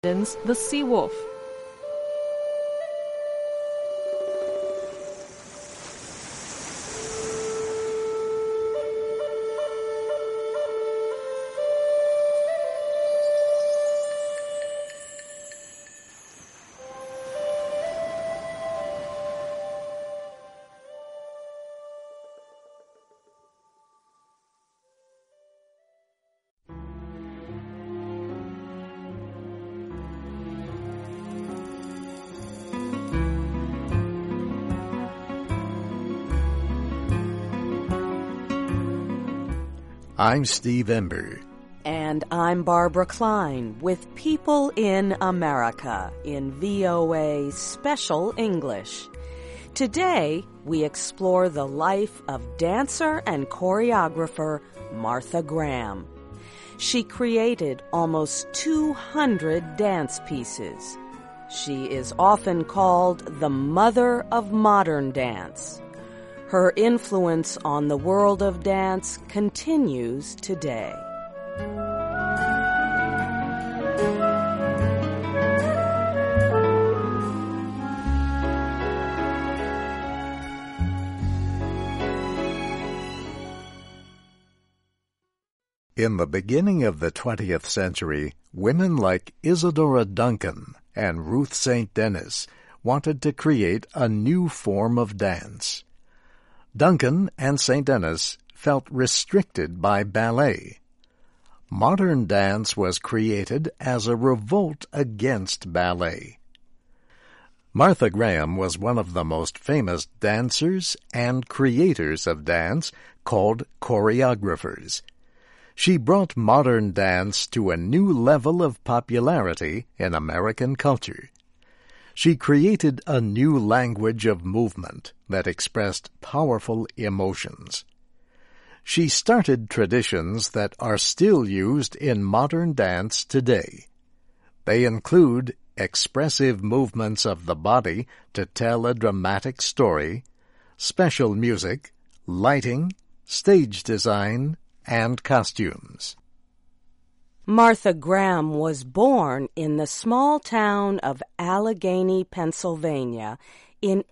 The Sea Wolf. I'm Steve Ember. And I'm Barbara Klein with People in America in VOA Special English. Today, we explore the life of dancer and choreographer Martha Graham. She created almost 200 dance pieces. She is often called the mother of modern dance. Her influence on the world of dance continues today. In the beginning of the 20th century, women like Isadora Duncan and Ruth St. Denis wanted to create a new form of dance. Duncan and St. Denis felt restricted by ballet. Modern dance was created as a revolt against ballet. Martha Graham was one of the most famous dancers and creators of dance, called choreographers. She brought modern dance to a new level of popularity in American culture. She created a new language of movement that expressed powerful emotions. She started traditions that are still used in modern dance today. They include expressive movements of the body to tell a dramatic story, special music, lighting, stage design, and costumes. Martha Graham was born in the small town of Allegheny, Pennsylvania, in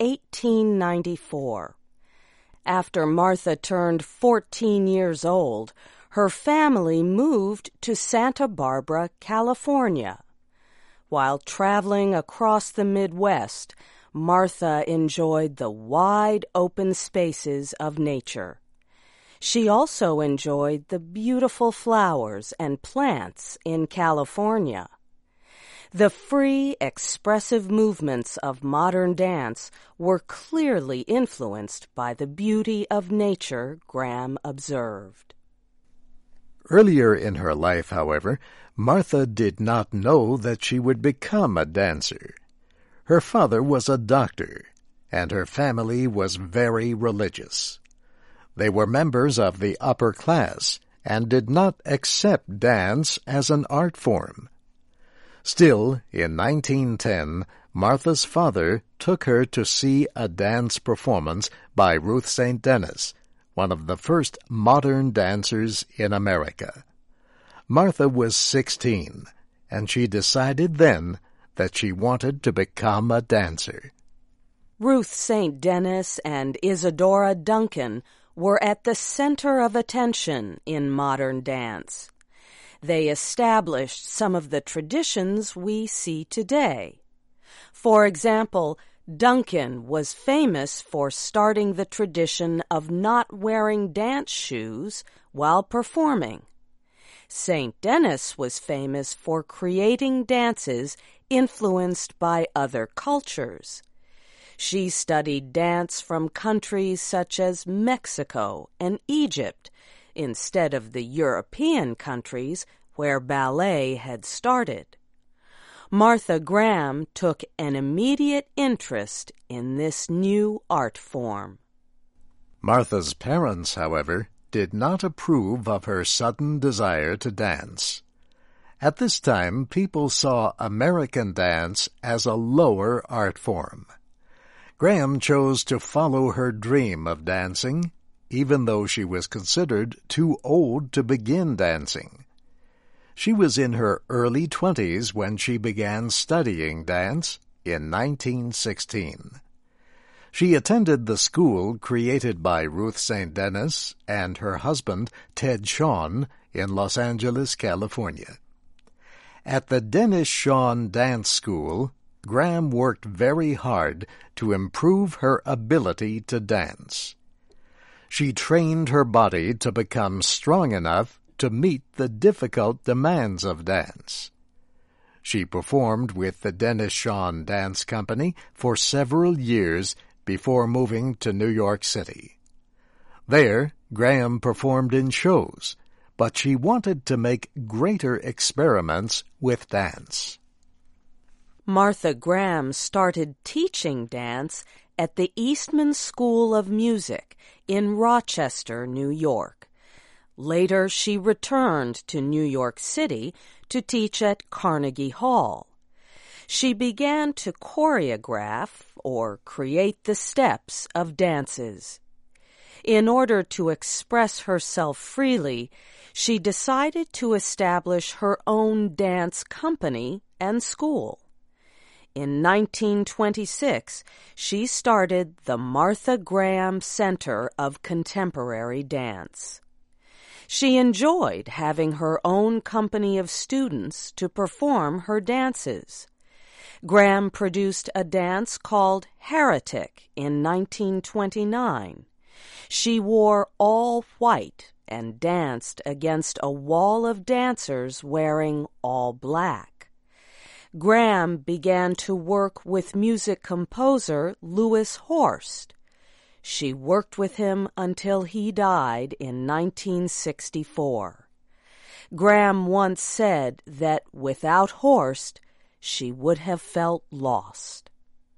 1894. After Martha turned 14 years old, her family moved to Santa Barbara, California. While traveling across the Midwest, Martha enjoyed the wide open spaces of nature. She also enjoyed the beautiful flowers and plants in California. The free, expressive movements of modern dance were clearly influenced by the beauty of nature, Graham observed. Earlier in her life, however, Martha did not know that she would become a dancer. Her father was a doctor, and her family was very religious. They were members of the upper class and did not accept dance as an art form. Still, in 1910, Martha's father took her to see a dance performance by Ruth St. Denis, one of the first modern dancers in America. Martha was 16, and she decided then that she wanted to become a dancer. Ruth St. Denis and Isadora Duncan were at the center of attention in modern dance. They established some of the traditions we see today. For example, Duncan was famous for starting the tradition of not wearing dance shoes while performing. St. Denis was famous for creating dances influenced by other cultures. She studied dance from countries such as Mexico and Egypt, instead of the European countries where ballet had started. Martha Graham took an immediate interest in this new art form. Martha's parents, however, did not approve of her sudden desire to dance. At this time, people saw American dance as a lower art form. Graham chose to follow her dream of dancing, even though she was considered too old to begin dancing. She was in her early 20s when she began studying dance in 1916. She attended the school created by Ruth St. Denis and her husband, Ted Shawn, in Los Angeles, California. At the Dennis Shawn Dance School, Graham worked very hard to improve her ability to dance. She trained her body to become strong enough to meet the difficult demands of dance. She performed with the Dennis Shawn Dance Company for several years before moving to New York City. There, Graham performed in shows, but she wanted to make greater experiments with dance. Martha Graham started teaching dance at the Eastman School of Music in Rochester, New York. Later, she returned to New York City to teach at Carnegie Hall. She began to choreograph or create the steps of dances. In order to express herself freely, she decided to establish her own dance company and school. In 1926, she started the Martha Graham Center of Contemporary Dance. She enjoyed having her own company of students to perform her dances. Graham produced a dance called Heretic in 1929. She wore all white and danced against a wall of dancers wearing all black. Graham began to work with music composer Louis Horst. She worked with him until he died in 1964. Graham once said that without Horst, she would have felt lost.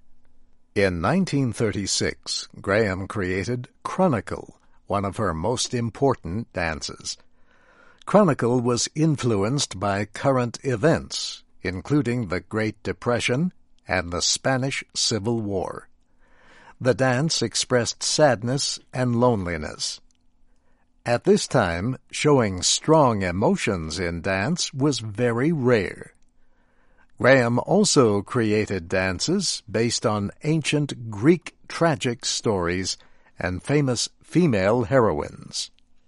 In 1936, Graham created Chronicle, one of her most important dances. Chronicle was influenced by current events, including the Great Depression and the Spanish Civil War. The dance expressed sadness and loneliness. At this time, showing strong emotions in dance was very rare. Graham also created dances based on ancient Greek tragic stories and famous female heroines.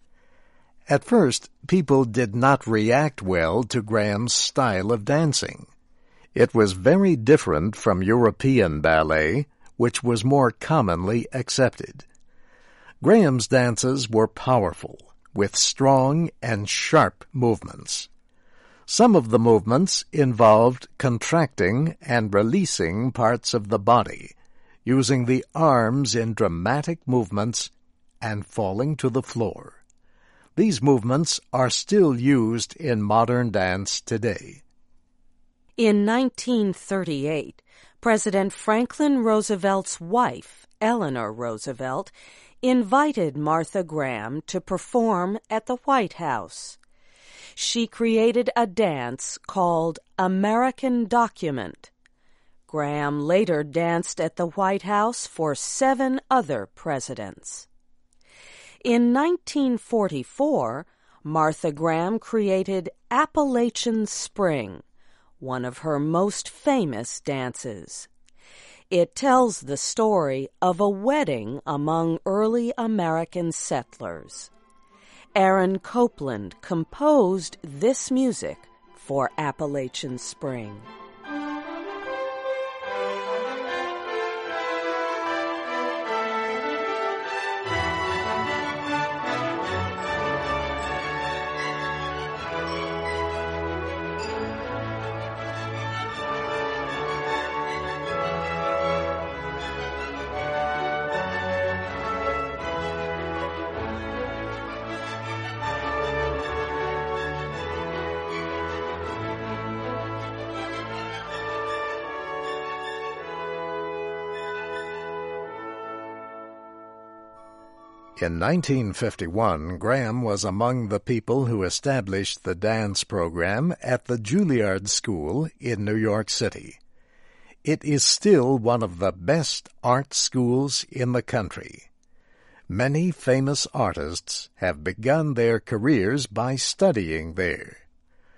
At first, people did not react well to Graham's style of dancing. It was very different from European ballet, which was more commonly accepted. Graham's dances were powerful, with strong and sharp movements. Some of the movements involved contracting and releasing parts of the body, using the arms in dramatic movements, and falling to the floor. These movements are still used in modern dance today. In 1938, President Franklin Roosevelt's wife, Eleanor Roosevelt, invited Martha Graham to perform at the White House. She created a dance called American Document. Graham later danced at the White House for 7 other presidents. In 1944, Martha Graham created Appalachian Spring, one of her most famous dances. It tells the story of a wedding among early American settlers. Aaron Copland composed this music for Appalachian Spring. In 1951, Graham was among the people who established the dance program at the Juilliard School in New York City. It is still one of the best art schools in the country. Many famous artists have begun their careers by studying there.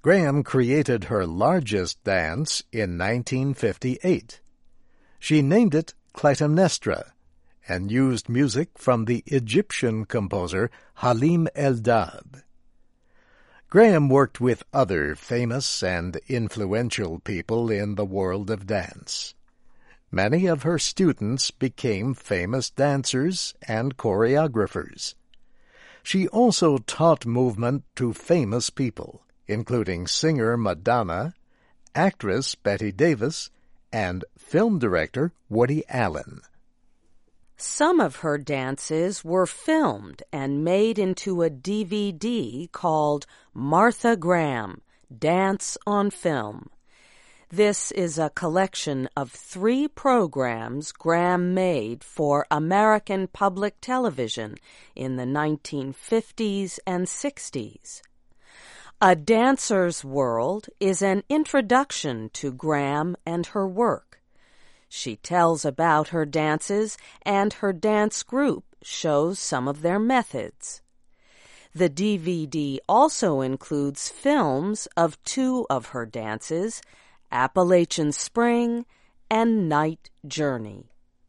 Graham created her largest dance in 1958. She named it Clytemnestra and used music from the Egyptian composer Halim Eldad. Graham worked with other famous and influential people in the world of dance. Many of her students became famous dancers and choreographers. She also taught movement to famous people, including singer Madonna, actress Bette Davis, and film director Woody Allen. Some of her dances were filmed and made into a DVD called Martha Graham, Dance on Film. This is a collection of 3 programs Graham made for American public television in the 1950s and 60s. A Dancer's World is an introduction to Graham and her work. She tells about her dances, and her dance group shows some of their methods. The DVD also includes films of 2 of her dances, Appalachian Spring and Night Journey.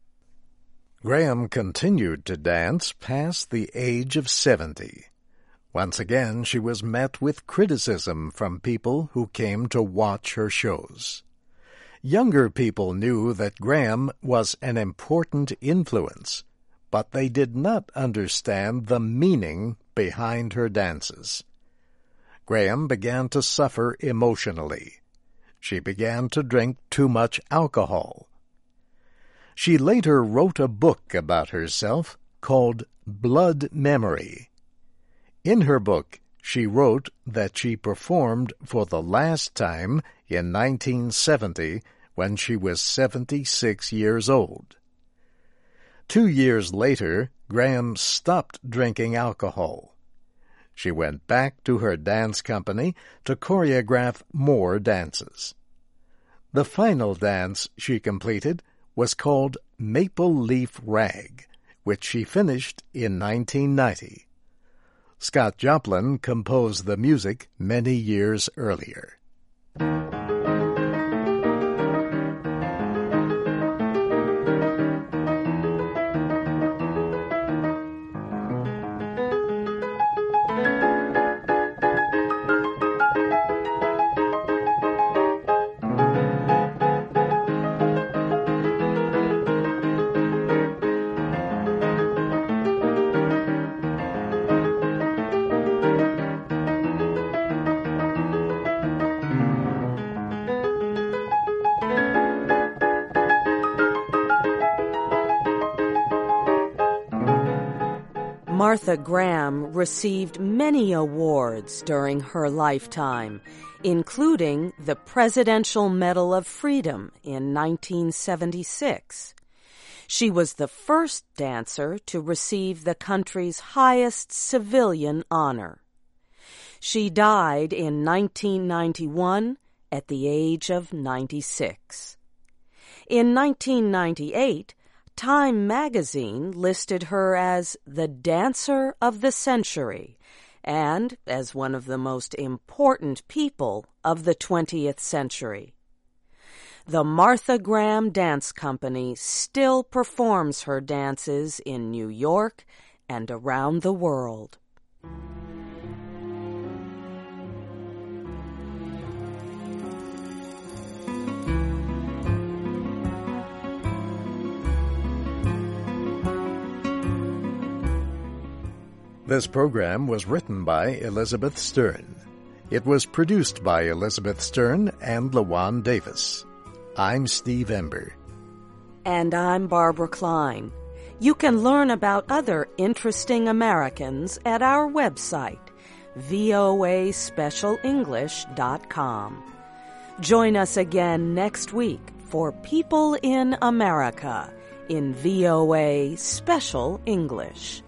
Graham continued to dance past the age of 70. Once again, she was met with criticism from people who came to watch her shows. Younger people knew that Graham was an important influence, but they did not understand the meaning behind her dances. Graham began to suffer emotionally. She began to drink too much alcohol. She later wrote a book about herself called Blood Memory. In her book, she wrote that she performed for the last time in 1970 when she was 76 years old. 2 years later, Graham stopped drinking alcohol. She went back to her dance company to choreograph more dances. The final dance she completed was called Maple Leaf Rag, which she finished in 1990. Scott Joplin composed the music many years earlier. Martha Graham received many awards during her lifetime, including the Presidential Medal of Freedom in 1976. She was the first dancer to receive the country's highest civilian honor. She died in 1991 at the age of 96. In 1998, Time magazine listed her as the Dancer of the Century and as one of the most important people of the 20th century. The Martha Graham Dance Company still performs her dances in New York and around the world. This program was written by Elizabeth Stern. It was produced by Elizabeth Stern and LaJuan Davis. I'm Steve Ember. And I'm Barbara Klein. You can learn about other interesting Americans at our website, voaspecialenglish.com. Join us again next week for People in America in VOA Special English.